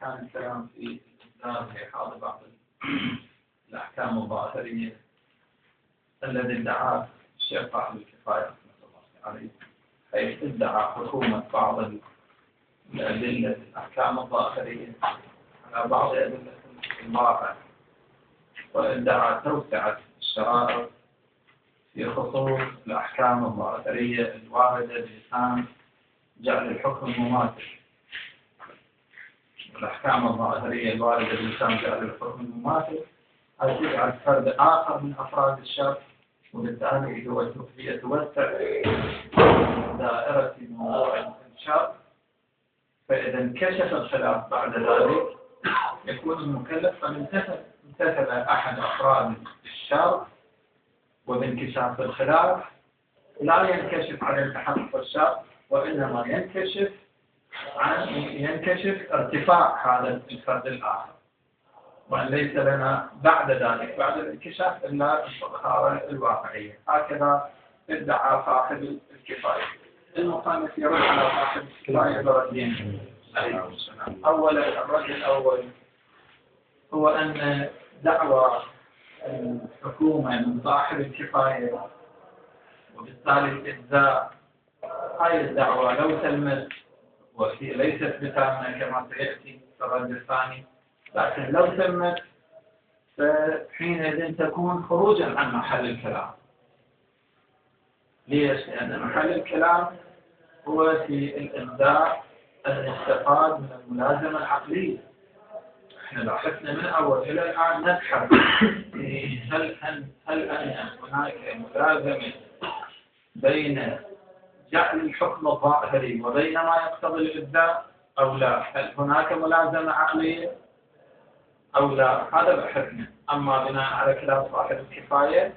كان الكلام في الإسلام في حال بعض الأحكام الظاهرية الذي ادعاه الشيخ صاحب الكفاية رحمة الله عليه، حيث ادعى حكومة بعض الأدلة الأحكام الظاهرية على بعض أدلة الواقع، وادعى توسعة الشرائع في خصوص الأحكام الظاهرية الواردة بلسان جعل الحكم مماثل. الأحكام الظاهرية الواردة بلسان جعل الحكم مماثل تجعل فرد آخر من أفراد الشرع، وبالتالي هي توسع دائرة موضوع الشرع. فإذا انكشف الخلاف بعد ذلك يكون المكلف قد امتثل أحد أفراد الشرع، وبانكشاف الخلاف لا ينكشف عن التحقق الشرع، وإنما ينكشف ارتفاع هذا الفرد الآخر، وأن ليس لنا بعد ذلك بعد الانكشاف إلا الظهارة الواقعية. هكذا ادعى صاحب الكفاية. المصنف يرد على صاحب الكفاية بردين عليه السلام. أولا، الرد الأول هو أن دعوى الحكومة من صاحب الكفاية وبالتالي الإجزاء، هذه الدعوة لو تمت وهي ليست بتامة كما سيأتي في الرد الثاني، لكن لو تمت فحينئذ تكون خروجا عن محل الكلام. ليش؟ لأن محل الكلام هو في الإجزاء المستفاد من الملازمة العقلية. احنا لاحظنا من أول إلى الآن نبحث هل أن هناك ملازمة بين جعل الحكم الظاهري وبين ما يقتضي الإجزاء أو لا؟ هل هناك ملازمة عقلية أو لا؟ هذا بحثنا. أما بناء على كلام صاحب الكفاية،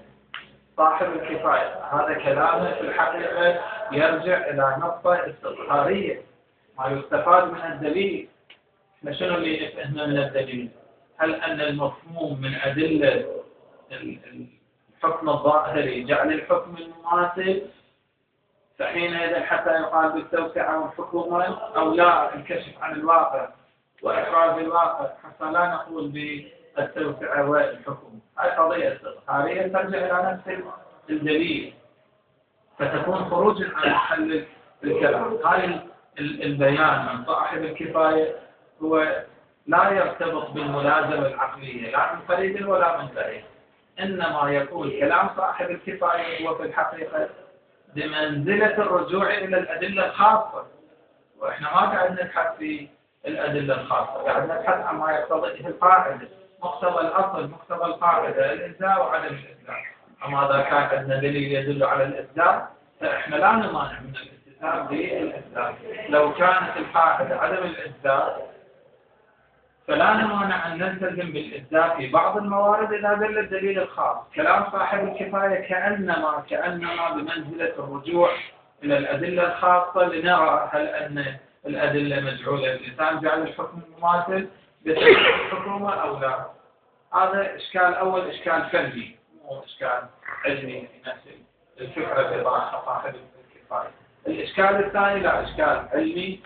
هذا كلامه في الحقيقة يرجع إلى نقطة استظهارية، ما يستفاد من الدليل. شنو اللي نفهمه من الدليل؟ هل أن المفهوم من أدلة الحكم الظاهري جعل الحكم المماثل، فحينئذ حتى يقال بالتوسعة والحكومة، أو لا، الكشف عن الواقع وإخراج الواقع حتى لا نقول بالتوسعة والحكومة. هذه قضية استظهارية ترجع إلى نفس الدليل، فتكون خروجا عن محل الكلام. هذا البيان من صاحب الكفاية هو لا يرتبط بالملازمة العقلية لا من فريد ولا من فريد، إنما يكون كلام صاحب الكفاية هو في الحقيقة بمنزلة الرجوع إلى الأدلة الخاصة. وإحنا ما قاعد نبحث في الأدلة الخاصة، قاعد نبحث عن ما يقتضيه القاعدة، مقتضى الأصل، مقتضى القاعدة، الإجزاء وعدم الإجزاء. أما إذا كان عندنا دليل يدل على الإجزاء فإحنا لا نمانع من الالتزام بالإجزاء. لو كانت القاعدة عدم الإجزاء فلا نمانع أن نلتزم بالإجزاء في بعض الموارد إذا دل الدليل الخاص. كلام صاحب الكفاية كأنما بمنزلة الرجوع إلى الأدلة الخاصة لنرى هل أن الأدلة مجعولة بلسان جعل الحكم المماثل بتشريع الحكومة أو لا. هذا إشكال أول، إشكال فني مو إشكال علمي في نفس الفكرة اللي طرحها صاحب الكفاية. الإشكال الثاني لا، إشكال علمي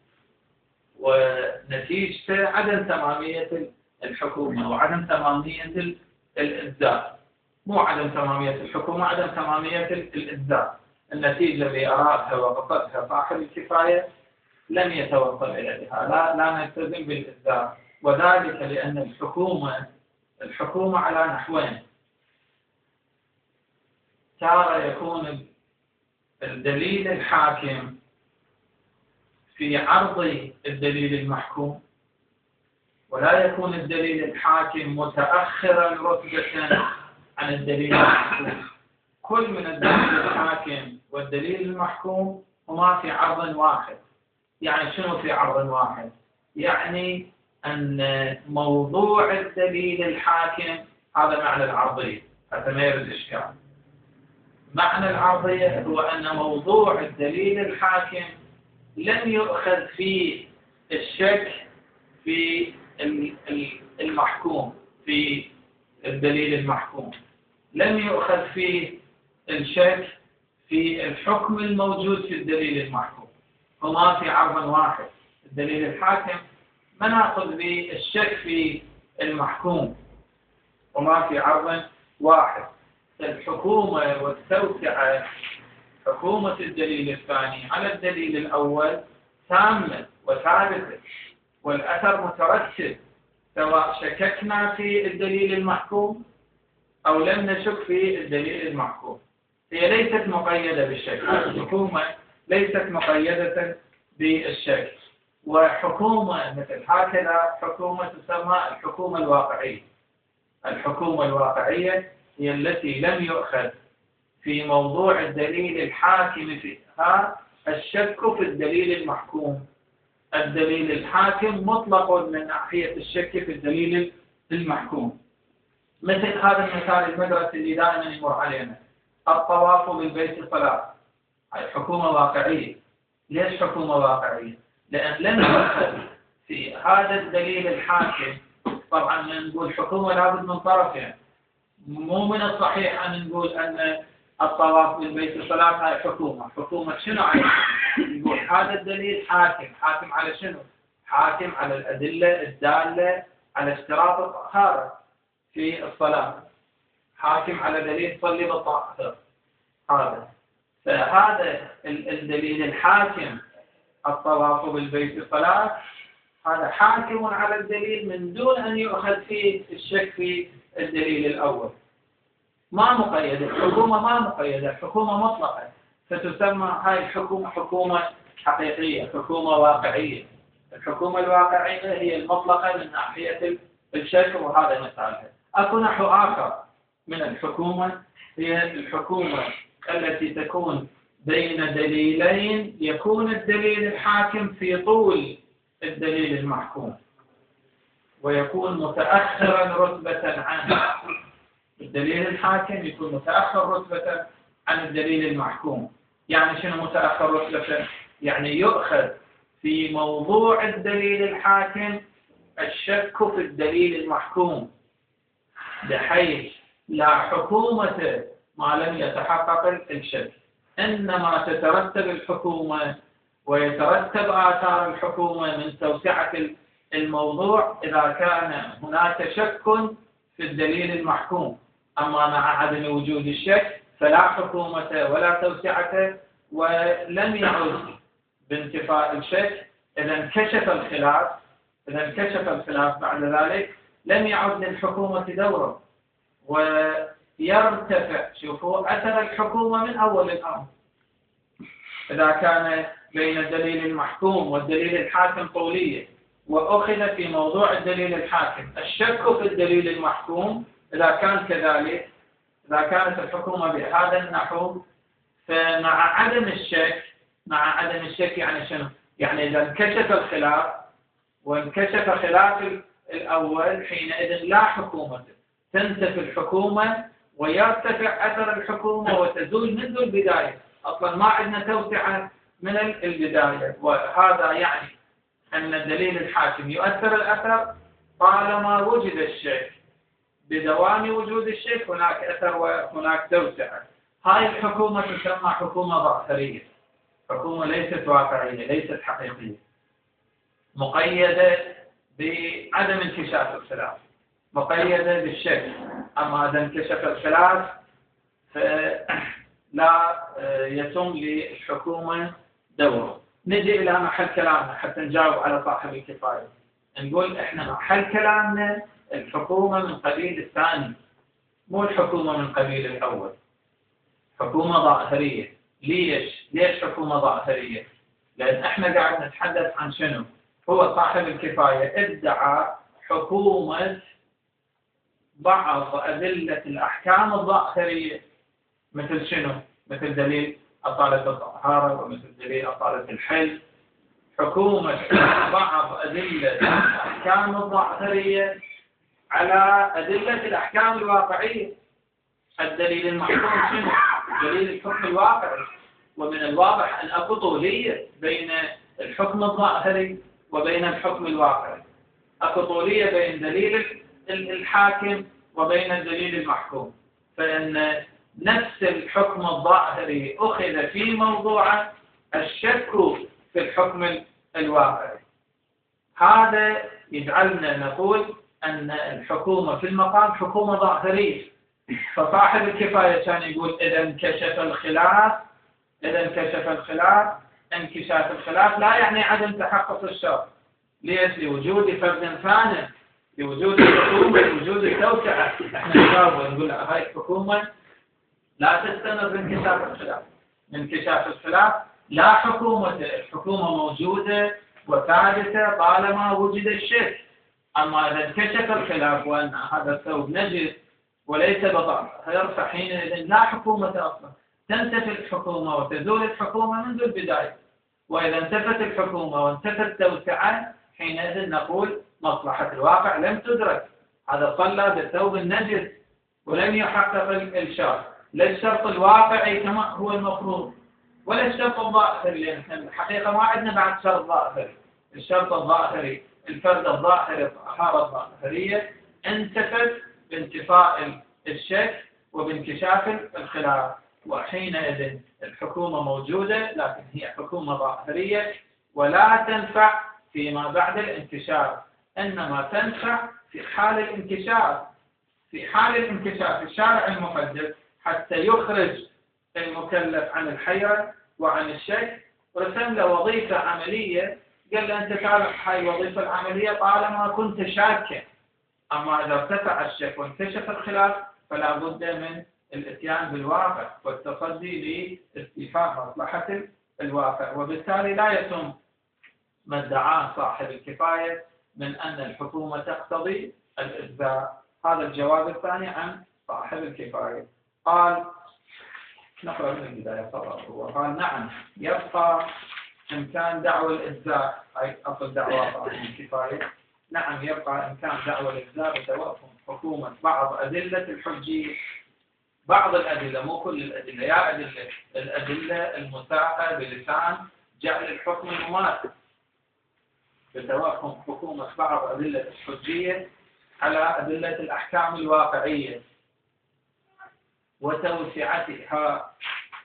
ونتيجته عدم تمامية الحكومة وعدم تمامية الإجزاء. مو عدم تمامية الحكومة، عدم تمامية الإجزاء. النتيجة اللي أرادها وقصدها صاحب الكفاية لم يتوصل إليها، لا نلتزم بالإجزاء. وذلك لأن الحكومة على نحوين. تارة يكون الدليل الحاكم في عرض الدليل المحكوم، ولا يكون الدليل الحاكم متأخرا رتبة عن الدليل المحكوم. كل من الدليل الحاكم والدليل المحكوم هما في عرض واحد. يعني شنو في عرض واحد؟ يعني أن موضوع الدليل الحاكم هذا معنى العرضية، حتى ما يرد إشكال. معنى العرضية هو أن موضوع الدليل الحاكم لم يؤخذ فيه الشك في المحكوم، في الدليل المحكوم لم يؤخذ فيه الشك في الحكم الموجود في الدليل المحكوم. هما في عرض واحد. الدليل الحاكم ما نأخذ بالشك في المحكوم وما في عرض واحد. الحكومة والتوسعة، حكومة الدليل الثاني على الدليل الأول تامة وثابتة، والأثر مترتب سواء شككنا في الدليل المحكوم أو لم نشك في الدليل المحكوم. هي ليست مقيدة بالشك، الحكومة ليست مقيدة بالشك. وحكومة مثل هكذا حكومة تسمى الحكومة الواقعية. الحكومة الواقعية هي التي لم يؤخذ في موضوع الدليل الحاكم فيها الشك في الدليل المحكوم. الدليل الحاكم مطلق من ناحية الشك في الدليل المحكوم. مثل هذا المثال المدرسي اللي دائما يمر علينا، الطواف بالبيت صلاة، هذه حكومة واقعية. ليش حكومة واقعية؟ لأن لم يؤخذ في هذا الدليل الحاكم. طبعا نقول حكومة لابد من طرفين، مو من الصحيح أن نقول أن الطواف بالبيت صلاة هاي حكومة شنو عليه؟ نقول هذا الدليل حاكم على شنو؟ حاكم على الأدلة الدالة على اشتراط الطهارة في الصلاة، حاكم على دليل صلي بالطاهر. فهذا الدليل الحاكم الطواف بالبيت صلاة، هذا حاكم على الدليل من دون أن يؤخذ فيه الشك في الدليل الأول. ما مقيدة الحكومة، ما مقيدة الحكومة مطلقة، فتسمى هاي الحكومة حكومة حقيقية، حكومة واقعية. الحكومة الواقعية هي المطلقة من ناحية الشك، وهذا مثالها. أكو نحو آخر من الحكومة، هي الحكومة التي تكون بين دليلين يكون الدليل الحاكم في طول الدليل المحكوم ويكون متأخرا رتبة عنه. الدليل الحاكم يكون متأخر رتبة عن الدليل المحكوم. يعني شنو متأخر رتبة؟ يعني يؤخذ في موضوع الدليل الحاكم الشك في الدليل المحكوم، بحيث لا حكومة ما لم يتحقق الشك، إنما تترتب الحكومة ويترتب آثار الحكومة من توسعة الموضوع إذا كان هناك شك في الدليل المحكوم. أما مع عدم وجود الشك فلا حكومة ولا توسعة، ولم يعد بانتفاء الشك. إذا انكشف الخلاف بعد ذلك لم يعد للحكومة دوره، ويرتفع شوفوا أثر الحكومة من أول الأمر. إذا كان بين الدليل المحكوم والدليل الحاكم طولية، وأخذ في موضوع الدليل الحاكم الشك في الدليل المحكوم، إذا كان كذلك، إذا كانت الحكومة بهذا النحو، فمع عدم الشك يعني شنو؟ يعني إذا انكشف الخلاف وانكشف خلاف الأول، حينئذ لا حكومة، تنتفي الحكومة ويرتفع أثر الحكومة وتزول منذ البداية. أصلا ما عندنا توسعة من البداية، وهذا يعني أن الدليل الحاكم يؤثر الأثر طالما وجد الشك. بدوام وجود الشك هناك أثر وهناك توسعة. هاي الحكومة تسمى حكومة ظاهرية، حكومة ليست واقعية، ليست حقيقية، مقيدة بعدم انكشاف الخلاف، مقيدة بالشك. أما إذا انكشف الخلاف فلا يتم للحكومة دوره. نجي إلى محل كلامنا حتى نجاوب على صاحب الكفاية. نقول إحنا محل كلامنا الحكومة من قبيل الثاني، مو الحكومة من قبيل الأول. حكومة ظاهرية. ليش حكومة ظاهرية؟ لأن إحنا قاعد نتحدث عن شنو؟ هو صاحب الكفاية ادعى حكومة بعض أدلة الأحكام الظاهرية، مثل شنو؟ مثل دليل أصالة الطهارة، ومثل دليل أصالة الحل. حكومة بعض أدلة الأحكام الظاهرية على أدلة الأحكام الواقعية. الدليل المحكوم شنو؟ دليل الحكم الواقعي. ومن الواضح أن أكو طولية بين الحكم الظاهري وبين الحكم الواقعي، أكو طولية بين دليل الحاكم وبين الدليل المحكوم. فإن نفس الحكم الظاهري أخذ في موضوع الشك في الحكم الواقعي. هذا يجعلنا نقول أن الحكومة في المقام حكومة ظاهرية. فصاحب الكفاية كان يقول إذا انكشف الخلاف انكشاف الخلاف لا يعني عدم تحقق الشرط. ليش؟ لوجود فرد ثاني، لوجود الحكومة، لوجود التوسعة. احنا نجاوب ونقول هاي الحكومة لا تستمر بانكشاف الخلاف. من انكشاف الخلاف لا حكومة، الحكومة موجودة وثابتة طالما وجد الشك. أما إذا انكشف الخلاف وأن هذا الثوب نجس وليس بطاهر فحينئذ لا حكومة أصلا، تنتفي الحكومة وتزول الحكومة منذ البداية. وإذا انتفت الحكومة وانتفت التوسعة حينئذ نقول مصلحة الواقع لم تدرك. هذا صلى بالثوب النجس ولم يحقق الشرط، لا الشرط الواقعي كما هو المفروض ولا الشرط الظاهري، لأن الحقيقة ما عندنا بعد شرط ظاهري. الشرط الظاهري الفرد الظاهري الطهارة الظاهرية انتفت بانتفاء الشك وبانكشاف الخلاف، وحينئذ الحكومة موجودة لكن هي حكومة ظاهرية ولا تنفع فيما بعد الانكشاف، إنما تنفع في حال الانكشاف. في حال الانكشاف الشارع المحدد حتى يخرج المكلف عن الحيرة وعن الشك رسم له وظيفة عملية، قال له أنت تعرف هاي الوظيفة العملية طالما كنت شاكا. أما إذا ارتفع الشك وانكشف الخلاف فلا بد من الاتيان بالواقع والتصدي لاستيفاء مصلحة الواقع، وبالتالي لا يتم ما ادعاه صاحب الكفاية من أن الحكومة تقتضي الإجزاء. هذا الجواب الثاني عن صاحب الكفاية. قال نقرأ من البداية قال نعم يبقى إمكان دعوى الإجزاء، أي أصل دعوى صاحب الكفاية. نعم يبقى إمكان دعوى الإجزاء بتوافق حكومة بعض أدلة الحجية، بعض الأدلة مو كل الأدلة، يا الأدلة المساقة بلسان جعل الحكم المماثل، بتوافق حكومة بعض أدلة الحجية على أدلة الأحكام الواقعية وتوسعتها،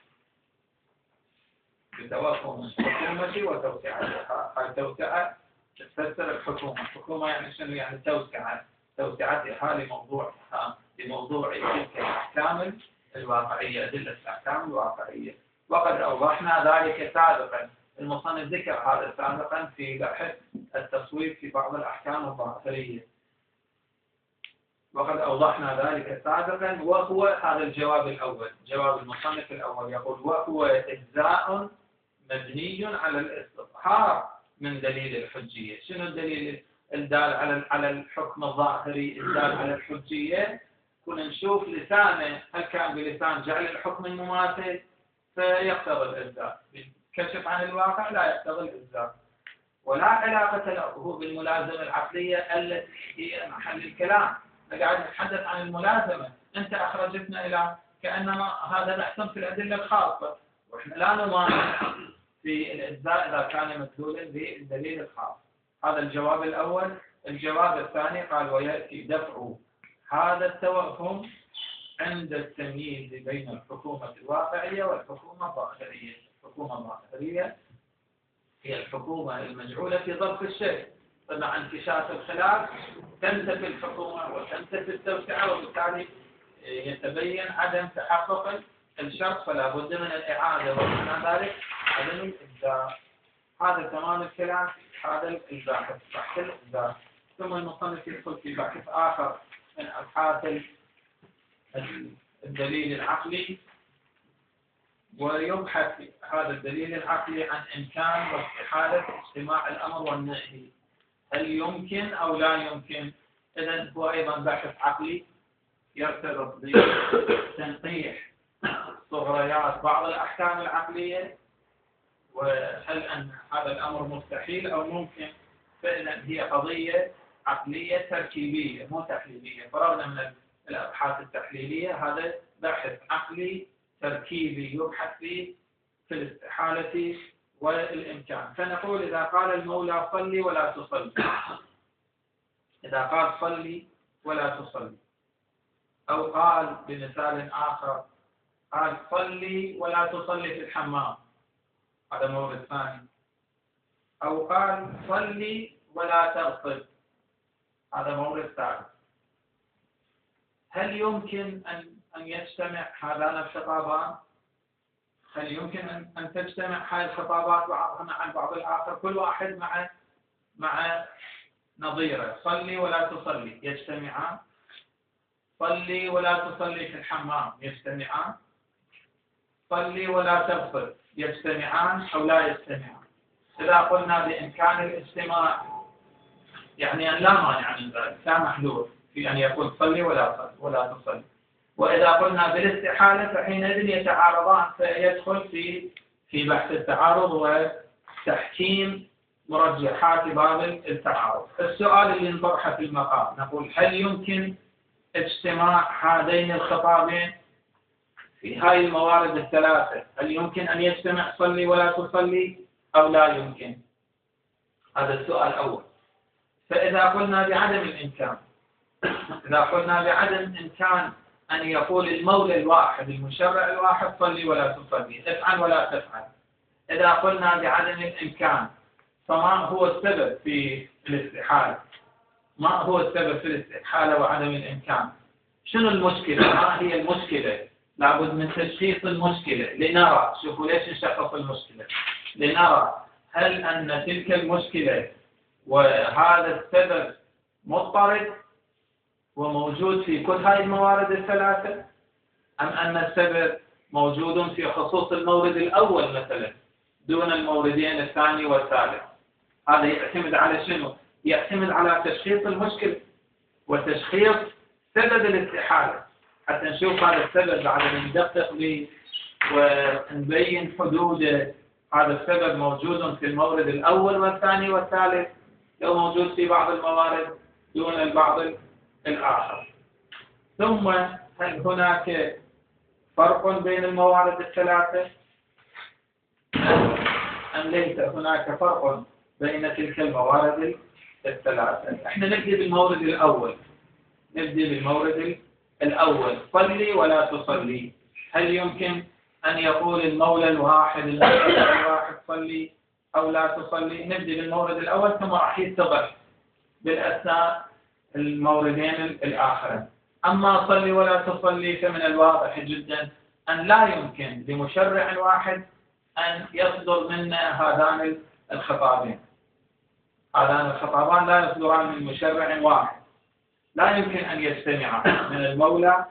بتوافق الحكومة وتوسعتها. التوسعة تفسر الحكومة يعني شنو؟ يعني توسعتها لموضوع تلك الأحكام الواقعية، أدلة الأحكام الواقعية. وقد أوضحنا ذلك سابقا، المصنف ذكر هذا سابقا في بحث التصويب في بعض الأحكام الظاهرية، وقد أوضحنا ذلك سابقا. وهو هذا الجواب الأول، جواب المصنف الأول يقول وهو إجزاء مبني على الاستظهار من دليل الحجية. شنو الدليل الدال على الحكم الظاهري الدال على الحجية؟ كنا نشوف لسانه هل كان بلسان جعل الحكم المماثل فيقتضي الإجزاء، بالكشف عن الواقع لا يقتضي الإجزاء، ولا علاقة له بالملازمة العقلية التي هي محل الكلام. قاعد نتحدث عن الملازمة، أنت أخرجتنا إلى كأنما هذا بحث في الأدلة الخاصة، وإحنا لا نمانع في الإجزاء إذا كان مدلولا بالدليل الخاص. هذا الجواب الأول. الجواب الثاني قال ويأتي دفع هذا التوهم عند التمييز بين الحكومة الواقعية والحكومة الظاهرية. الحكومة الظاهرية هي الحكومة المجعولة في ظرف الشيء، فمع انكشاف الخلاف تنتفي الحكومة وتنتفي التوسعة، وبالتالي يتبين عدم تحقق الشرط فلا بد من الإعادة، ومعنى ذلك عدم الإجزاء. هذا تمام الكلام في هذا البحث، بحث الإجزاء. ثم المصنف يدخل في بحث آخر من أبحاث الدليل العقلي، ويبحث هذا الدليل العقلي عن إمكان واستحالة اجتماع الأمر والنهي، هل يمكن أو لا يمكن. إذن هو أيضا بحث عقلي يرتبط بتنقيح صغريات بعض الأحكام العقلية، وهل أن هذا الأمر مستحيل أو ممكن. فإذا هي قضية عقلية تركيبية مو تحليلية. فرغنا من الأبحاث التحليلية، هذا بحث عقلي تركيبي يبحث فيه في الاستحالة والإمكان. فنقول إذا قال المولى صلي ولا تصلي، إذا قال صلي ولا تصلي، أو قال بمثال آخر قال صلي ولا تصلي في الحمام، هذا مورد ثاني، أو قال صلي ولا تغسل، هذا مورد ثالث. هل يمكن أن يجتمع هذان الخطابان؟ هل يمكن أن تجتمع هذه الخطابات بعضها مع البعض الآخر، كل واحد مع نظيره؟ صلي ولا تصلي يجتمعان، صلي ولا تصلي في الحمام يجتمعان، صلي ولا تغسل يجتمعان أو لا يجتمعان؟ إذا قلنا بإمكان الاجتماع يعني أن لا مانع من ذلك، لا محذور في أن يقول صلي ولا تصلي. وإذا قلنا بالاستحالة فحينئذ يتعارضان، فيدخل في بحث التعارض وتحكيم مرجحات باب التعارض. السؤال اللي نطرحه في المقام نقول: هل يمكن اجتماع هذين الخطابين في هذه الموارد الثلاثة؟ هل يمكن أن يجتمع صلي ولا تصلي أو لا يمكن؟ هذا السؤال الأول. فإذا قلنا بعدم الإمكان، إذا قلنا بعدم إمكان أن يقول المولى الواحد المشرع الواحد صلي ولا تصلي، افعل ولا تفعل، إذا قلنا بعدم الإمكان فما هو السبب في الاستحالة؟ ما هو السبب في الاستحالة وعدم الإمكان؟ شنو المشكلة؟ ما هي المشكلة؟ لابد من تشخيص المشكلة لنرى، شوفوا ليش نشخص المشكلة، لنرى هل أن تلك المشكلة وهذا السبب مضطرد وموجود في كل هذه الموارد الثلاثة، أم أن السبب موجود في خصوص المورد الأول مثلا دون الموردين الثاني والثالث؟ هذا يعتمد على شنو؟ يعتمد على تشخيص المشكلة وتشخيص سبب الاستحالة، حتى نشوف هذا السبب بعد ما ندقق به ونبين حدوده. هذا السبب موجود في المورد الأول والثاني والثالث، لو موجود في بعض الموارد دون البعض الآخر. ثم هل هناك فرق بين الموارد الثلاثة أم ليس هناك فرق بين تلك الموارد الثلاثة؟ احنا نبدأ بالمورد الأول، نبدأ بالمورد الأول، صلي ولا تصلي. هل يمكن أن يقول المولى الواحد الواحد صلي أو لا تصلي؟ نبدأ بالمورد الأول ثم راح يتضح بالأثناء الموردين الآخرين. أما صلي ولا تصلي فمن الواضح جدا أن لا يمكن لمشرع واحد أن يصدر منا هذان الخطابين. هذان الخطابان لا يصدران من مشرع واحد، لا يمكن أن يجتمعا من المولى.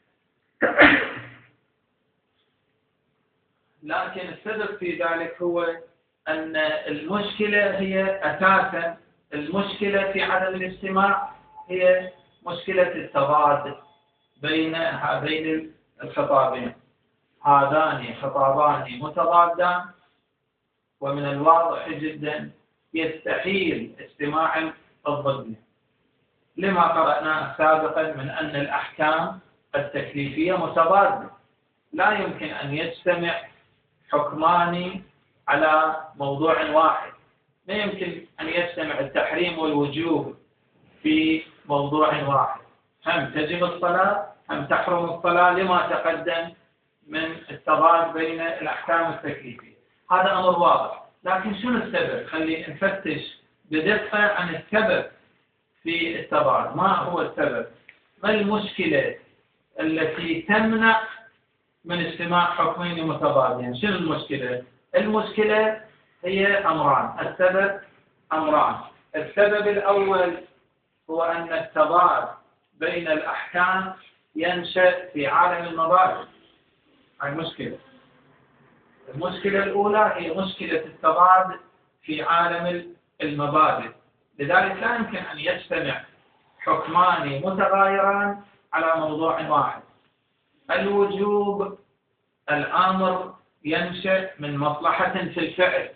لكن السبب في ذلك هو أن المشكلة هي أساسا، المشكلة في عدم الاجتماع هي مشكلة التضاد بين هذين الخطابين. هذان خطابان متضادان، ومن الواضح جدا يستحيل اجتماع الضدين، لما قرأناه سابقا من أن الأحكام التكليفية متضادة، لا يمكن أن يجتمع حكمان على موضوع واحد. لا يمكن أن يجتمع التحريم والوجوب في موضوع واحد، هم تجب الصلاة هم تحرم الصلاة، لما تقدم من التضاد بين الأحكام التكليفية. هذا أمر واضح. لكن شنو السبب؟ خلي نفتش بدقة عن السبب في التضاد. ما هو السبب؟ ما المشكلة التي تمنع من اجتماع حكمين متضادين؟ شنو المشكلة؟ المشكلة هي أمران، السبب أمران. السبب الأول هو أن التضاد بين الأحكام ينشأ في عالم المبادئ. هاي مشكلة. المشكلة الأولى هي مشكلة التضاد في عالم المبادئ، لذلك لا يمكن أن يجتمع حكمان متغايران على موضوع واحد. الوجوب الأمر ينشأ من مصلحة في الفعل،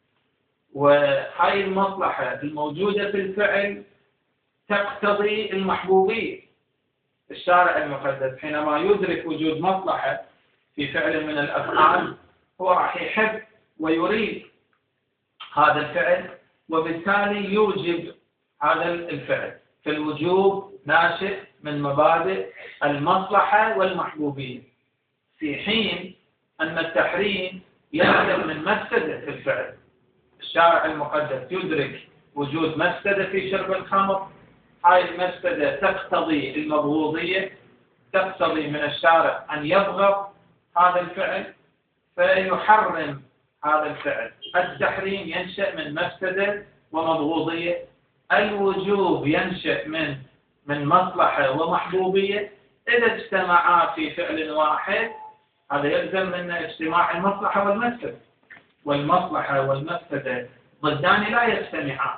وهذه المصلحة الموجودة في الفعل تقتضي المحبوبية. الشارع المقدس حينما يدرك وجود مصلحة في فعل من الأفعال هو راح يحب ويريد هذا الفعل، وبالتالي يوجب هذا الفعل. فالوجوب ناشئ من مبادئ المصلحة والمحبوبية، في حين أن التحريم ينشأ من مفسدة في الفعل. الشارع المقدس يدرك وجود مفسدة في شرب الخمر، هاي المفسدة تقتضي المبغوضية، تقتضي من الشارع أن يبغض هذا الفعل فيحرم هذا الفعل. التحريم ينشأ من مفسدة ومبغوضية، الوجوب ينشأ من مصلحة ومحبوبية. إذا اجتمعا في فعل واحد هذا يلزم من اجتماع المصلحة والمفسدة، والمصلحة والمفسدة ضدان لا يجتمعان،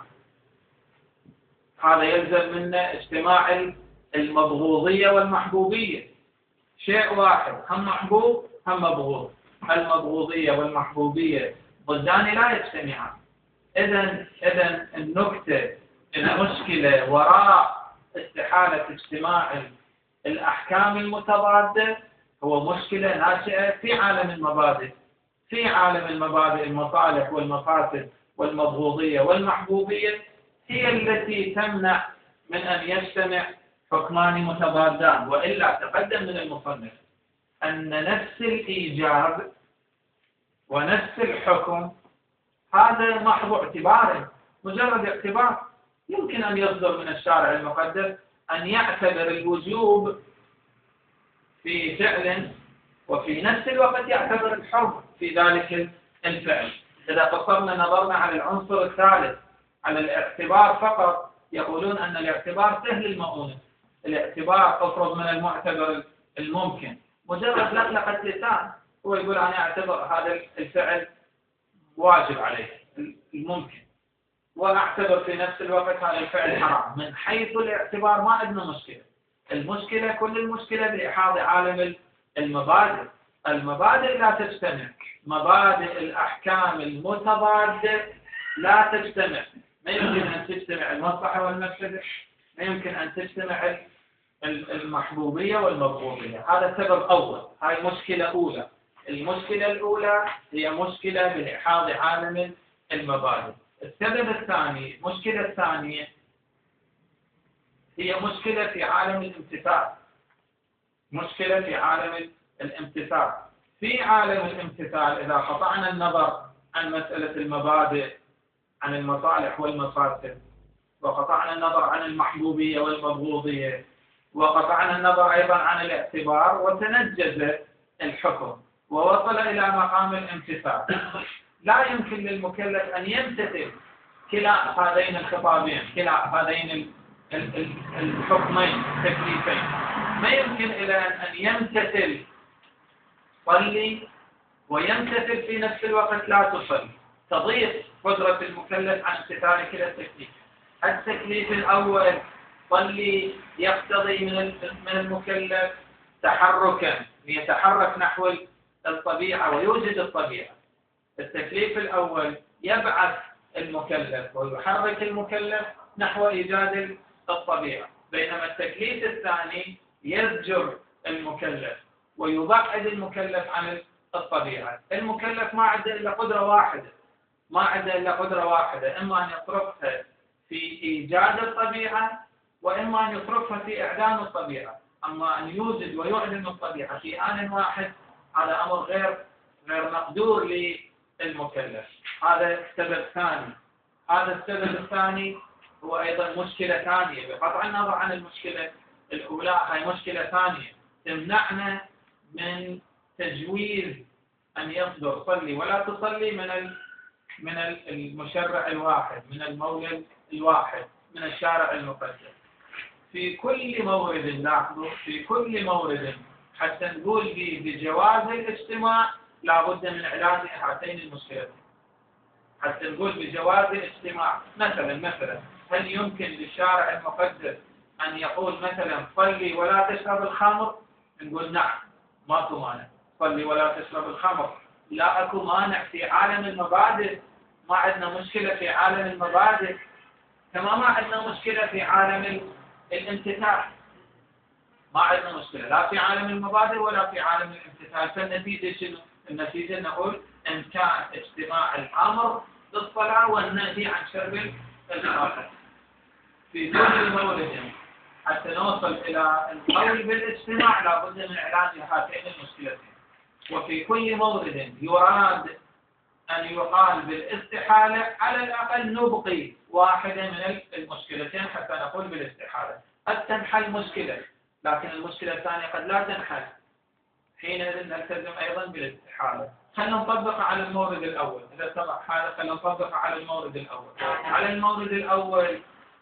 هذا يلزم من اجتماع المبغوضية والمحبوبية. شيء واحد هم محبوب هم مبغوض، المبغوضية والمحبوبية ضدان لا يجتمعان. إذن النكتة المشكلة وراء استحالة اجتماع الأحكام المتضادة هو مشكلة ناشئة في عالم المبادئ. في عالم المبادئ المصالح والمفاسد والمبغوضية والمحبوبية هي التي تمنع من أن يجتمع حكمان متضادان. وإلا تقدم من المصنف أن نفس الإيجاب ونفس الحكم هذا محض اعتبار، مجرد اعتبار. يمكن أن يصدر من الشارع المقدس أن يعتبر الوجوب في فعل وفي نفس الوقت يعتبر الحرم في ذلك الفعل. إذا قصرنا نظرنا على العنصر الثالث على الاعتبار فقط، يقولون أن الاعتبار سهل المؤونة. الاعتبار أفرض من المعتبر الممكن، مجرد لقلقة لسان هو يقول أنا أعتبر هذا الفعل واجب عليه الممكن، وأعتبر في نفس الوقت هذا الفعل حرام. من حيث الاعتبار ما عندنا مشكلة. المشكلة كل المشكلة بإحاضة عالم المبادئ. المبادئ لا تجتمع، مبادئ الأحكام المتضادة لا تجتمع. ما يمكن أن تجتمع المصلحة والمفسدة، ما يمكن أن تجتمع المحبوبية والمبغوضية. هذا سبب أول، هاي مشكلة أولى. المشكلة الأولى هي مشكلة بإحاض عالم المبادئ. السبب الثاني، المشكلة الثانية هي مشكلة في عالم الامتثال. مشكلة في عالم الامتثال. في عالم الامتثال إذا قطعنا النظر عن مسألة المبادئ، عن المصالح والمفاسد، وقطعنا النظر عن المحبوبية والمبغوضية، وقطعنا النظر أيضا عن الاعتبار، وتنجز الحكم ووصل إلى مقام الامتثال، لا يمكن للمكلف أن يمتثل كلا هذين الخطابين، كلا هذين الحكمين التكليفين. ما يمكن إلى أن يمتثل صلي ويمتثل في نفس الوقت لا تصلي. تضيق قدرة المكلف عن امتثال كلا التكليف. التكليف الأول صلي يقتضي من المكلف تحركا، يتحرك نحو الطبيعة ويوجد الطبيعة. التكليف الأول يبعث المكلف ويحرك المكلف نحو إيجاد الطبيعة، بينما التكليف الثاني يزجر المكلف ويبعد المكلف عن الطبيعة. المكلف ما عنده إلا قدرة واحدة، ما عنده إلا قدرة واحدة، إما أن يصرفها في إيجاد الطبيعة وإما أن يصرفها في إعدام الطبيعة. أما أن يوجد ويعدم الطبيعة في آن واحد هذا أمر غير مقدور للمكلف. هذا السبب ثاني. هذا السبب الثاني هو أيضا مشكلة ثانية، بقطع النظر عن المشكلة الأولى هي مشكلة ثانية تمنعنا من تجويز أن يصدر صلي ولا تصلي من المشرع الواحد، من المولى الواحد، من الشارع المقدس. في كل مورد لاحظوا، في كل مورد حتى نقول بجواز الاجتماع لابد من علاج هاتين المشكلتين. حتى نقول بجواز الاجتماع مثلا هل يمكن للشارع المقدس أن يقول مثلا صلي ولا تشرب الخمر؟ نقول نعم، ماكو مانع، صلي ولا تشرب الخمر. لا اكو مانع في عالم المبادئ، ما عندنا مشكلة في عالم المبادئ، كما ما عندنا مشكلة في عالم الامتثال. ما عندنا مشكلة لا في عالم المبادئ ولا في عالم الامتثال. فالنتيجة شنو؟ النتيجة نقول إمكان اجتماع الأمر بالصلاة والنهي عن شرب الخمر في كل مورد. حتى نوصل إلى القول بالاجتماع لابد من علاج هاتين المشكلتين. وفي كل مورد يراد أن يقال بالاستحالة على الأقل نبقي واحدة من المشكلتين حتى نقول بالاستحالة. قد تنحل مشكلة، لكن المشكلة الثانية قد لا تنحل، حينئذ نلتزم أيضا بالاستحالة. خلينا نطبق على المورد الأول، إذا سمح هذا خلينا نطبق على المورد الأول. على المورد الأول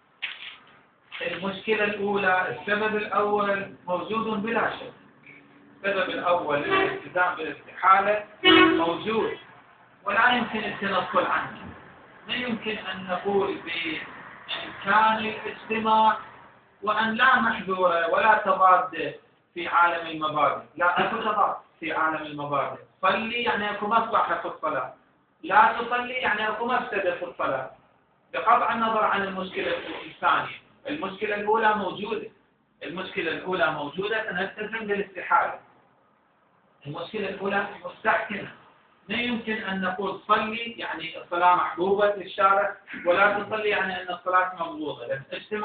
المشكلة الأولى، السبب الأول موجود بلا شك. السبب الأول للالتزام بالاستحالة موجود ولا يمكن التنقل عنه. لا يمكن أن نقول بإمكان الاجتماع وأن لا محذور ولا تضاد في عالم المبادئ. لا أكو تضاد في عالم المبادئ. صلي يعني أكو مصلحة في الصلاة، لا تصلي يعني أكو مفسدة في الصلاة، بقطع النظر عن المشكلة الثانية. المشكلة الأولى موجودة، المشكلة الأولى موجودة فنلتزم بالاستحالة. المشكلة الأولى مستحكمة، لا يمكن أن نقول صلي يعني الصلاة محبوبة للشارع، ولا تصلي يعني أن الصلاة مبغوضة، لأن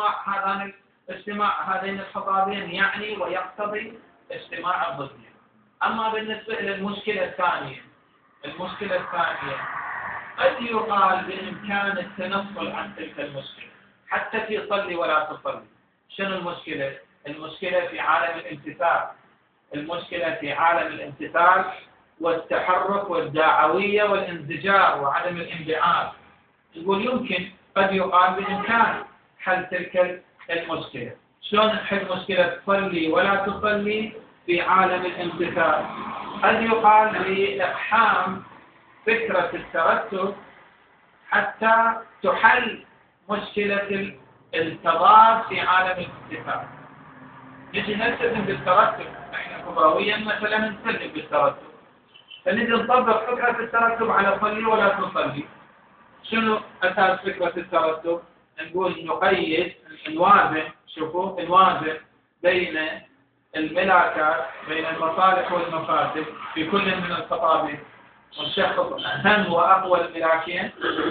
اجتماع هذين الخطابين يعني ويقتضي اجتماع الضدين. أما بالنسبة للمشكلة الثانية، المشكلة الثانية قد يقال بإمكان التنصل عن تلك المشكلة حتى في صلي ولا تصلي. شنو المشكلة؟ المشكلة في عالم الامتثال، المشكلة في عالم الامتثال والتحرك والداعوية والانزجار وعدم الانبعاث. يقول يمكن قد يقال بإمكان حل تلك المشكلة. شلون نحل مشكلة تصلي ولا تصلي في عالم الامتثال؟ قد يقال بإقحام فكرة الترتب حتى تحل مشكلة التضاد في عالم الامتثال. نجي نلتزم بالترتب، احنا كبرويا مثلا نلتزم بالترتب، فنجي نطبق فكرة الترتب على صلي ولا تصلي. شنو أساس فكرة الترتب؟ نقول نقيد، نوازن، شوفوا نوازن بين الملاكات، بين المصالح والمفاسد في كل من الخطابين، ونشخص أهم وأقوى الملاكين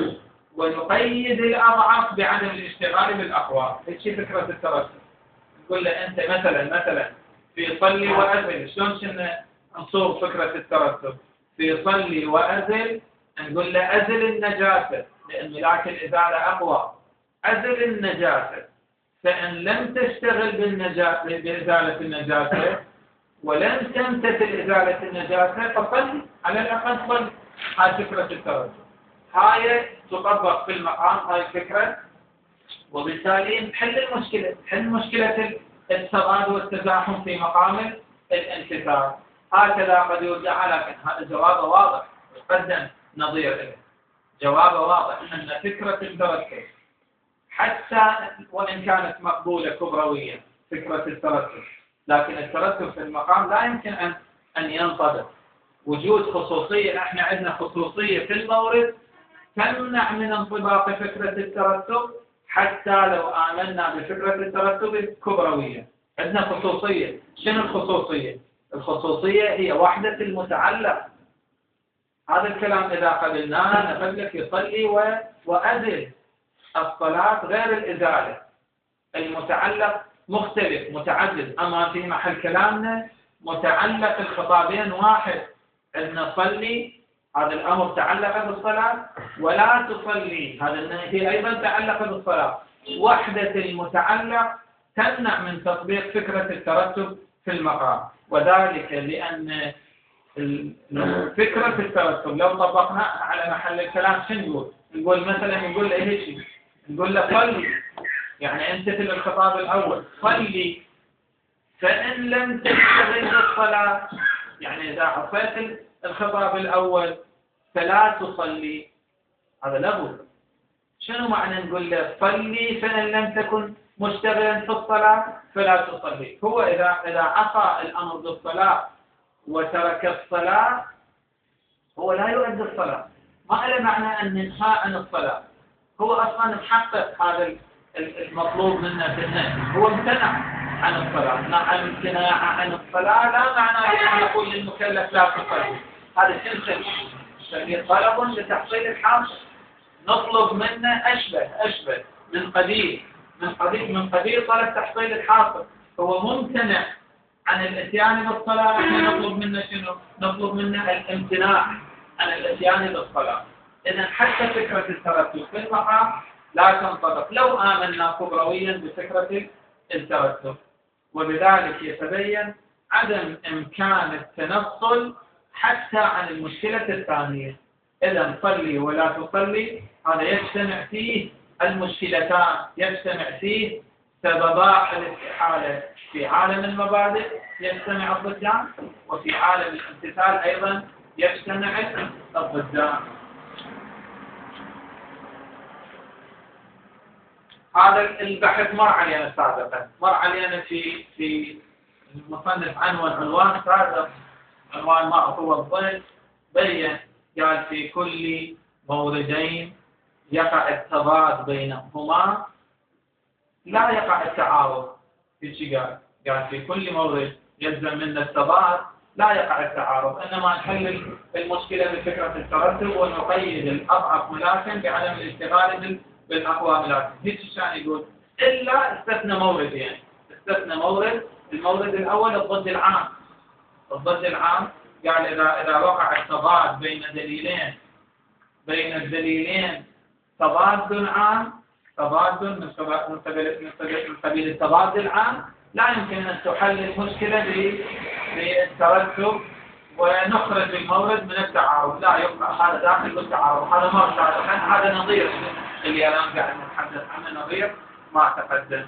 ونقيد الأضعف بعدم الاشتغال بالأقوى. هيك فكرة الترتب. نقول له أنت مثلا في صلي وأزل، شلون كنا نصور فكرة الترتب؟ في صلي وأزل نقول له أزل النجاسة، لأن ملاك الإزالة أقوى. أزل النجاسة، فإن لم تشتغل بإزالة النجاسة ولم تمتثل إزالة النجاسة فصلي، على الأقل صلي. هاي فكرة الترتب، هاي تطبق في المقام، هاي الفكرة، وبالتالي نحل المشكلة، نحل مشكلة التضاد والتزاحم في مقام الانتثال. هكذا قد يرجع، لكن هذا جواب واضح يقدم نظير له. جواب واضح أن فكرة الترتب حتى وإن كانت مقبولة كبرويا فكرة الترتب، لكن الترتب في المقام لا يمكن أن ينطبق. وجود خصوصية، احنا عندنا خصوصية في المورد تمنع من انطباق فكرة الترتب حتى لو آمنا بفكرة الترتب الكبروية. عندنا خصوصية. شنو الخصوصية؟ الخصوصية هي وحدة المتعلق. هذا الكلام إذا قبلناه نقول لك يصلي وأزل. الصلاة غير الإزالة، المتعلق مختلف متعدد، أما في محل كلامنا متعلق الخطابين واحد. عندنا صلي، هذا الأمر تعلق بالصلاة، ولا تصلي، هذا النهي أيضا تعلق بالصلاة. وحدة المتعلق تمنع من تطبيق فكرة الترتب في المقام، وذلك لأن فكرة الترتب لو طبقناها على محل الكلام شنو نقول مثلا نقول له هيك، نقول له صلي يعني امتثل الخطاب الأول، صلي، فإن لم تشتغل بالصلاة يعني إذا عصيت الخطاب الأول فلا تصلي، هذا لغو. شنو معنى نقول له صلي فإن لم تكن مشتغلا في الصلاة فلا تصلي؟ هو إذا عصى الأمر بالصلاة وترك الصلاة هو لا يؤدي الصلاة، ما له معنى أن ننهى عن الصلاة. هو أصلا محقق هذا المطلوب منا في النهي، هو امتنع عن الصلاة. مع الامتناع عن الصلاة لا معنى أن نقول للمكلف لا تصلي، هذا شيء طلب لتحصيل الحاصل. نطلب منه أشبه من قبيل طلب تحصيل الحاصل. هو ممتنع عن الاتيان بالصلاة، احنا نطلب منه شنو؟ نطلب منه الامتناع عن الاتيان بالصلاة. إذا حتى فكرة الترتب في المقام لا تنطبق لو آمنا كبرويا بفكرة الترتب. وبذلك يتبين عدم إمكان التنصل حتى عن المشكلة الثانية. إذا صلي ولا تصلي هذا يجتمع فيه المشكلتان، يجتمع فيه سببا الاستحالة في عالم المبادئ يجتمع الضدان، وفي عالم الامتثال أيضا يجتمع الضدان. هذا البحث مر علينا سابقا، مر علينا في المصنف عنوان سابق، عنوان ما هو الظل، بين قال في كل موردين يقع التضاد بينهما لا يقع التعارض. في شيء قال في كل مورد يلزم من التضاد لا يقع التعارض، انما نحل المشكله بفكره الترتب ونقيد الاضعف ملاكم بعدم الاشتغال بالاقوى ملاكم. هيك شان يقول الا استثنى موردين، يعني استثنى مورد، المورد الاول الضد العام. الضد العام قال اذا وقع التضاد بين الدليلين تضاد عام، تضاد من قبيل التضاد العام، لا يمكن ان تحل المشكله بالترتب ونخرج المورد من التعارض، لا يبقى هذا داخل بالتعارض. هذا ما هذا نظير اللي الان قاعد نتحدث عنه، نظير ما تقدم.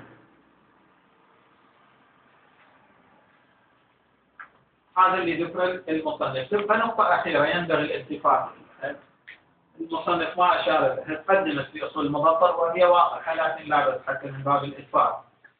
هذا اللي ذكر المصنف. تبقى نقطه اخيره ينبغي الالتفات، المصنف ما أشار لها، تقدمت في أصول المظفر وهي واضحة لكن لا بأس حتى من باب الإثبات.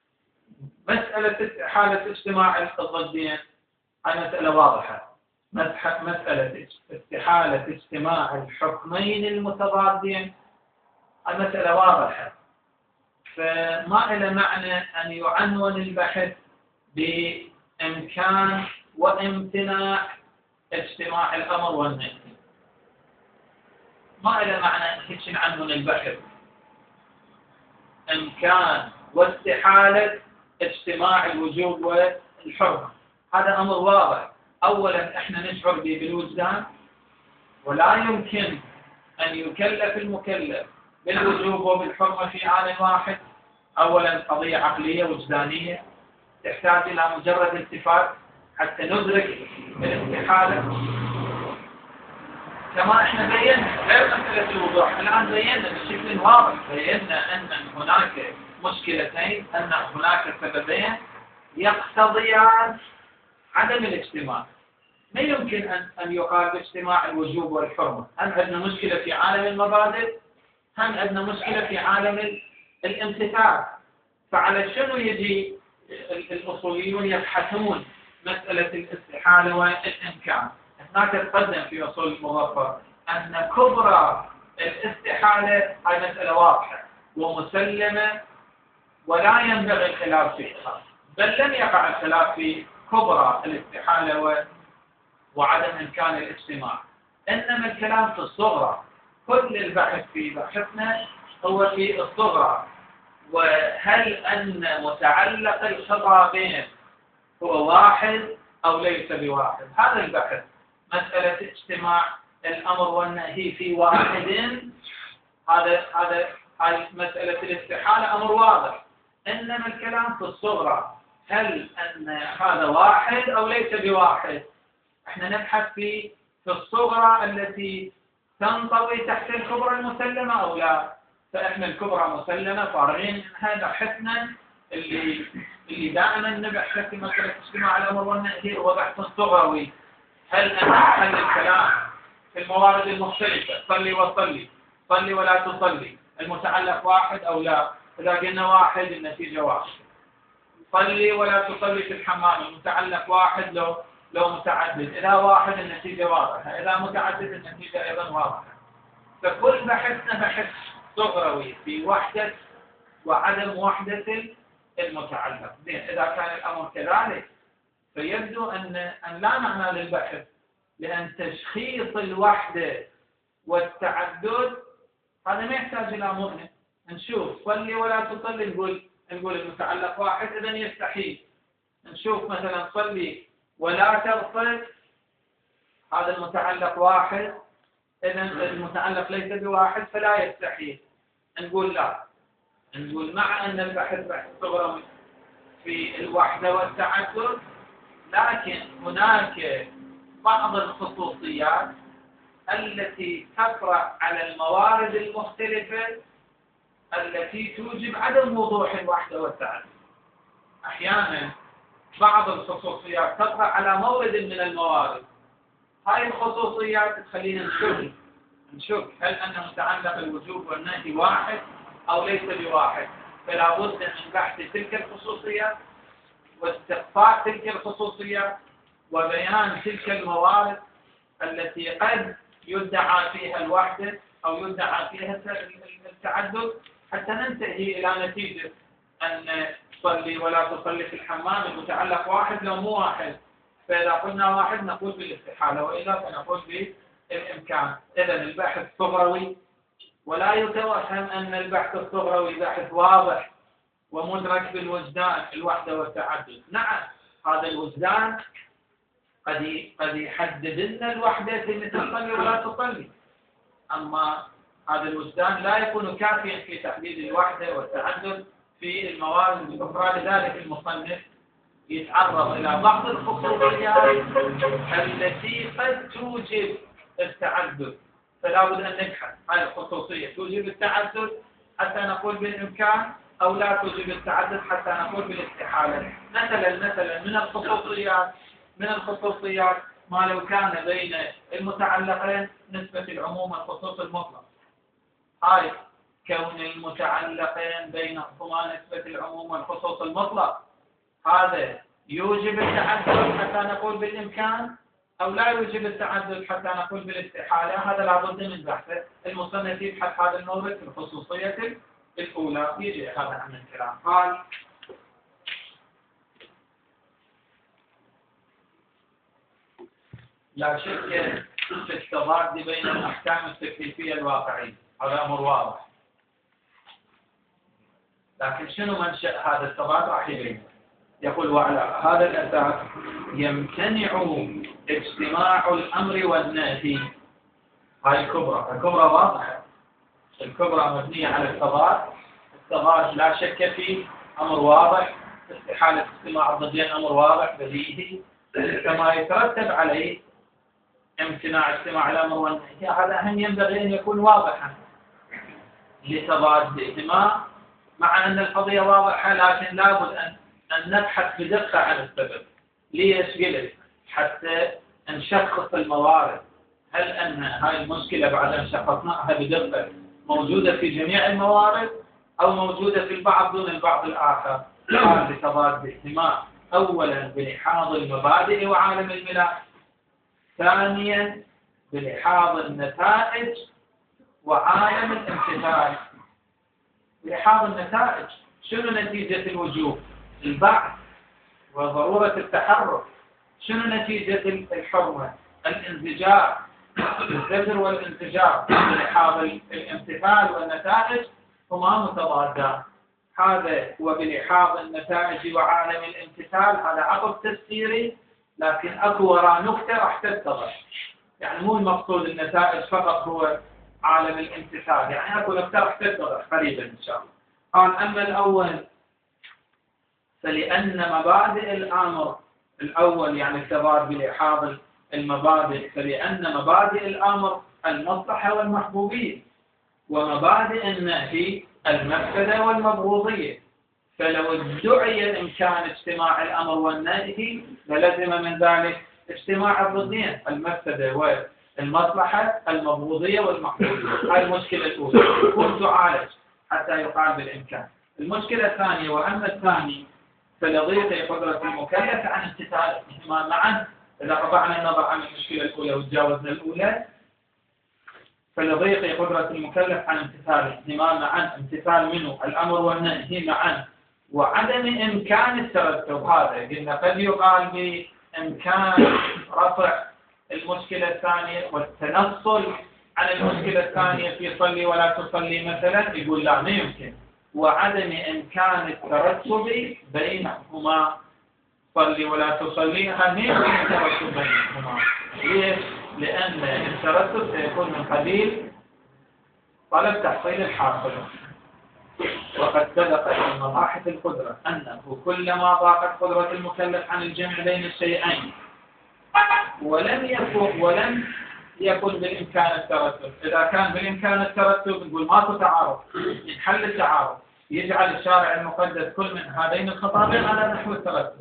مسألة حالة اجتماع الضدين مسألة واضحة. مسألة استحالة اجتماع الحكمين المتضادين المسألة واضحة، فما إلى معنى أن يعنون البحث بإمكان وامتناع اجتماع الأمر والنهي. ما إلى معنى هيك نعنون البحث إمكان واستحالة اجتماع الوجوب والحرمة. هذا أمر واضح. أولا إحنا نشعر به بالوجدان، ولا يمكن أن يكلف المكلف بالوجوب وبالحرمة في آن واحد. أولا قضية عقلية وجدانية تحتاج إلى مجرد التفات حتى ندرك الاستحالة. كما احنا بينا غير مسألة الوضوح، الآن بينا بشكل واضح، بينا أن هناك مشكلتين، أن هناك سببين يقتضيان عدم الاجتماع. ما يمكن أن يقال باجتماع الوجوب والحرمة. هم عندنا مشكلة في عالم المبادئ، هم عندنا مشكلة في عالم الامتثال. فعلى شنو يجي الأصوليون يبحثون مسألة الاستحالة والإمكان؟ هناك تقدم في أصول المظفر أن كبرى الاستحالة هاي مسألة واضحة ومسلمة ولا ينبغي الخلاف فيها، بل لم يقع الخلاف في كبرى الاستحالة وعدم إمكان الاجتماع، إنما الكلام في الصغرى. كل البحث في بحثنا هو في الصغرى، وهل أن متعلق الخطابين هو واحد أو ليس بواحد. هذا البحث. مسألة اجتماع الأمر والنهي في واحد، هذه مسألة الاستحالة أمر واضح، إنما الكلام في الصغرى هل أن هذا واحد أو ليس بواحد. احنا نبحث في الصغرى التي تنطوي تحت الكبرى المسلمة أو لا. فإحنا الكبرى مسلمة فارغين منها، بحثنا اللي دائما نبحث في مسألة اجتماع الأمر والنهي هو بحث الصغروي. هل أن حل الكلام في الموارد المختلفة، صلي وصلي، صلي ولا تصلي، المتعلق واحد أو لا؟ إذا قلنا واحد النتيجة واحد. صلي ولا تصلي في الحمام، المتعلق واحد لو متعدد، إذا واحد النتيجة واضحة، إذا متعدد النتيجة أيضا واضحة. فكل بحثنا بحث صغروي في وحدة وعدم وحدة المتعلق. إذا كان الأمر كذلك فيبدو أن لا معنى للبحث، لأن تشخيص الوحدة والتعدد هذا ما يحتاج إلى مؤمن. نشوف صلي ولا تصلي، نقول المتعلق واحد إذن يستحيل. نشوف مثلا صلي ولا تغسل، هذا المتعلق واحد إذن المتعلق ليس بواحد فلا يستحيل. نقول لا، نقول مع أن البحث بحث صغرى في الوحدة والتعدد، لكن هناك بعض الخصوصيات التي تطرأ على الموارد المختلفة التي توجب عدم وضوح الوحدة والتعدد. أحيانا بعض الخصوصيات تطرأ على مورد من الموارد، هاي الخصوصيات تخلينا نشك هل أن متعلق الوجوب والنهي واحد أو ليس بواحد، فلا بد من بحث تلك الخصوصيات واستقصاء تلك الخصوصيات وبيان تلك الموارد التي قد يدعى فيها الوحدة أو يدعى فيها التعدد، حتى ننتهي إلى نتيجة أن تصلي ولا تصلي في الحمام المتعلق واحد لو مو واحد، فإذا قلنا واحد نقول بالاستحالة، وإلا فنقول بالإمكان. إذن البحث صغروي، ولا يتوهم أن البحث الصغروي بحث واضح ومدرك بالوجدان الوحدة والتعدد. نعم، هذا الوجدان قد يحدد لنا الوحدة في مثل تصلي ولا تصلي، أما هذا الوجدان لا يكون كافيا في تحديد الوحدة والتعدد في الموارد الأخرى. لذلك المصنف يتعرض إلى بعض الخصوصيات التي قد توجب التعدد، فلا بد أن نبحث هذه الخصوصية توجب التعدد حتى نقول بالإمكان، أو لا توجب التعدد حتى نقول بالاستحالة. مثلا من الخصوصيات ما لو كان بين المتعلقين نسبة العموم والخصوص المطلق. هاي كون المتعلقين بينهما نسبة العموم والخصوص المطلق، هذا يوجب التعدد حتى نقول بالإمكان، أو لا يوجب التعدد حتى نقول بالاستحالة. هذا لابد من بحثه. المصنف يبحث هذا المورد في الخصوصية الأولى. يجي هذا عن الكلام. قال: لا شك في التضاد بين الأحكام التكليفية الواقعية، هذا أمر واضح، لكن شنو منشأ هذا التضاد راح يبين. يقول: وعلى هذا الأساس يمتنع اجتماع الأمر والنهي. هاي الكبرى واضحة، الكبرى مبنية على التضاد لا شك فيه، أمر واضح. استحالة اجتماع الضدين أمر واضح بديهي، كما يترتب عليه امتناع اجتماع الأمر والنهي. هذا هم ينبغي أن يكون واضحا لتضادهما، مع أن القضية واضحة، لكن لابد أن نبحث بدقة عن السبب. ليش قلت؟ حتى نشخص الموارد. هل أن هاي المشكلة بعد أن شخصناها بدقة موجودة في جميع الموارد أو موجودة في البعض دون البعض الآخر؟ قال: لتضادهما أولا بلحاظ المبادئ وعالم الملاك، ثانيا بلحاظ النتائج وعالم الامتثال. بلحاظ النتائج، شنو نتيجة الوجوب؟ البعث وضرورة التحرك. شنو نتيجة الحرمة؟ الانزجار، الزجر والانزجار. بلحاظ الامتثال والنتائج هما متضادان. هذا وبلحاظ النتائج وعالم الامتثال، هذا عقب تفسيري، لكن اكو وراء نكتة راح تتضح. يعني مو المقصود النتائج فقط، هو عالم الامتثال، يعني اكو نكتة راح تتضح قريبا ان شاء الله. قال: اما الاول فلأن مبادئ الأمر الأول، يعني التضاد بلحاظ المبادئ، فلأن مبادئ الأمر المصلحة والمحبوبية، ومبادئ النهي المفسدة والمبغوضية. فلو ادعي إمكان اجتماع الأمر والنهي للزم من ذلك اجتماع الضدين، المفسدة والمصلحة، المبغوضية والمحبوبية. هذه المشكلة الأولى تكون تعالج حتى يقال بالإمكان. المشكلة الثانية، وأما الثاني فلضيق قدرة المكلف عن امتثالهما معا. إذا قطعنا النظر عن المشكلة الأولى وتجاوزنا الأولى، فلضيق قدرة المكلف عن امتثالهما معا، امتثال منه الأمر والنهي معا، وعدم إمكان الترتب. هذا قلنا قد يقال بإمكان رفع المشكلة الثانية والتنصل عن المشكلة الثانية في صلي ولا تصلي مثلا، يقول لا ما يمكن، وعدم إمكان الترتب بينهما. صلي ولا تصلي ما يمكن الترتب بينهما. ليش؟ لأن الترتب سيكون من قبيل طلب تحصيل الحاصل، وقد سبق في مباحث القدرة أنه كلما ضاقت قدرة المكلف عن الجمع بين الشيئين ولم يكن بالإمكان الترتب. إذا كان بالإمكان الترتب نقول ماكو تعارض، ينحل التعارض، يجعل الشارع المقدس كل من هذين الخطابين على نحو الترتب.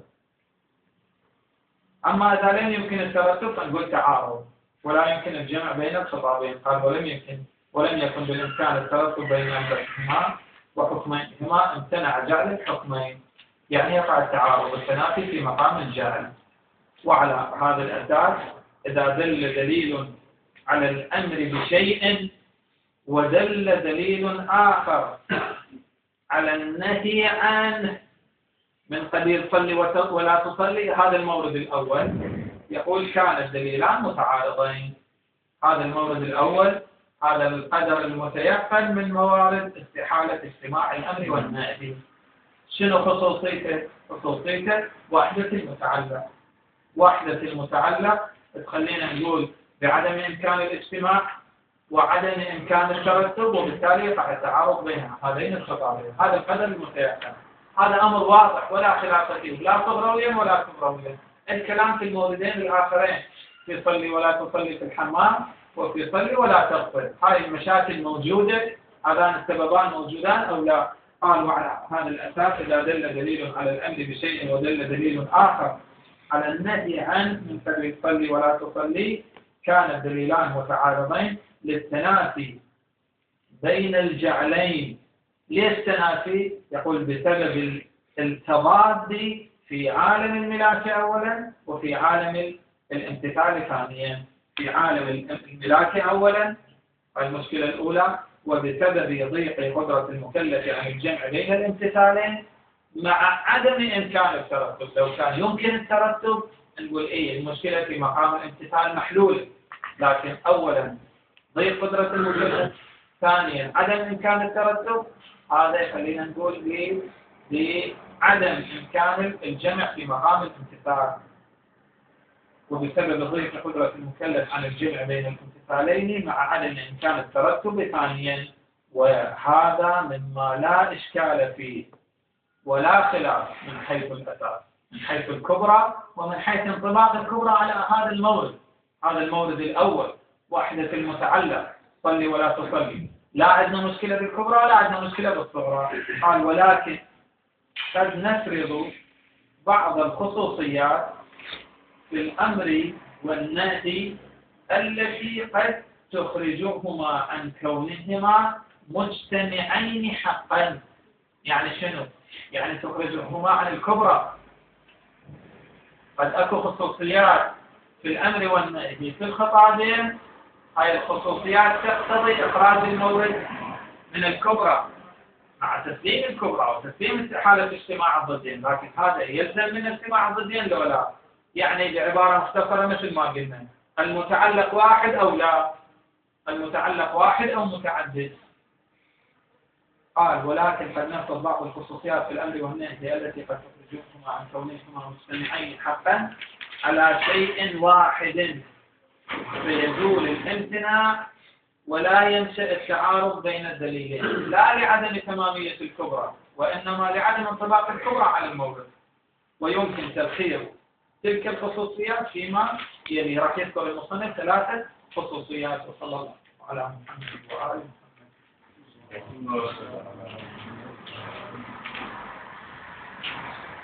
أما إذا لم يمكن الترتب فنقول تعارض ولا يمكن الجمع بين الخطابين. قال ولم يكن بالإمكان الترتب بين أمرهما وحكميهما امتنع جعل الحكمين، يعني يقع التعارض والتنافي في مقام الجعل. وعلى هذا الأساس إذا دل دليل على الأمر بشيء ودل دليل آخر على النهي عنه من قبيل صل ولا تصلي، هذا المورد الأول يقول كان الدليلان متعارضين. هذا المورد الأول هذا القدر المتيقن من موارد استحالة اجتماع الأمر والنهي. شنو خصوصيته؟ خصوصيته وحدة المتعلق. وحدة المتعلق تخلينا نقول بعدم إمكان الاجتماع وعدم إمكان الترتب، وبالتالي يقع التعارض بين هذين الخطابين. هذا القدر المتيقن، هذا أمر واضح ولا خلاف فيه، لا صغرويا ولا كبرويا. الكلام في الموردين الآخرين في صلي ولا تصلي في الحمام وفي صلي ولا تغفل، هاي المشاكل موجودة، هذان السببان موجودان أو لا؟ قال وعلى هذا الأساس إذا دل دليل على الأمر بشيء ودل دليل آخر على النهي عن من قبل صلي ولا تصلي كان الدليلان متعارضين للتنافي بين الجعلين. ليش تنافي؟ يقول بسبب التضاد في عالم الملاك أولا وفي عالم الامتثال ثانيا. في عالم الملاك أولا المشكلة الأولى، وبسبب ضيق قدرة المكلف عن الجمع بين الامتثالين مع عدم إمكان الترتب. لو كان يمكن الترتب نقول إيه المشكلة في مقام الامتثال محلولة، لكن أولا ضيق قدرة المكلف، ثانيا عدم إمكان الترتب، هذا يخلينا نقول بعدم إمكان الجمع في مقام الامتثال. وبسبب ضيق قدرة المكلف عن الجمع بين الامتثالين مع عدم إمكان الترتب ثانيا، وهذا مما لا إشكال فيه ولا خلاف من حيث الأساس، من حيث الكبرى ومن حيث انطباق الكبرى على هذا المورد. هذا المورد الأول وحدة المتعلق صلي ولا تصلي، لا عندنا مشكلة بالكبرى ولا عندنا مشكلة بالصغرى. قال ولكن قد نفرض بعض الخصوصيات في الأمر والنهي التي قد تخرجهما عن كونهما مجتمعين حقا. يعني شنو؟ يعني تخرجهما عن الكبرى. قد أكو خصوصيات في الأمر والنهي في الخطابين، هاي الخصوصيات تقتضي إخراج المورد من الكبرى مع تسليم الكبرى وتسليم استحالة اجتماع الضدين، لكن هذا يلزم من اجتماع الضدين لو لا؟ يعني بعبارة مختصرة مثل ما قلنا المتعلق واحد أو لا؟ المتعلق واحد أو متعدد؟ قال ولكن قد نفرض بعض الخصوصيات في الأمر والنهي التي قد تخرجهما عن كونهما مجتمعين حقا على شيء واحد فيزول الامتناع ولا ينشأ التعارض بين الدليلين، لا لعدم تمامية الكبرى وإنما لعدم انطباق الكبرى على المورد. ويمكن تبخير تلك الخصوصيات فيما يلي. راح يذكر المصنف 3 خصوصيات. وصلى الله على محمد وآله محمد.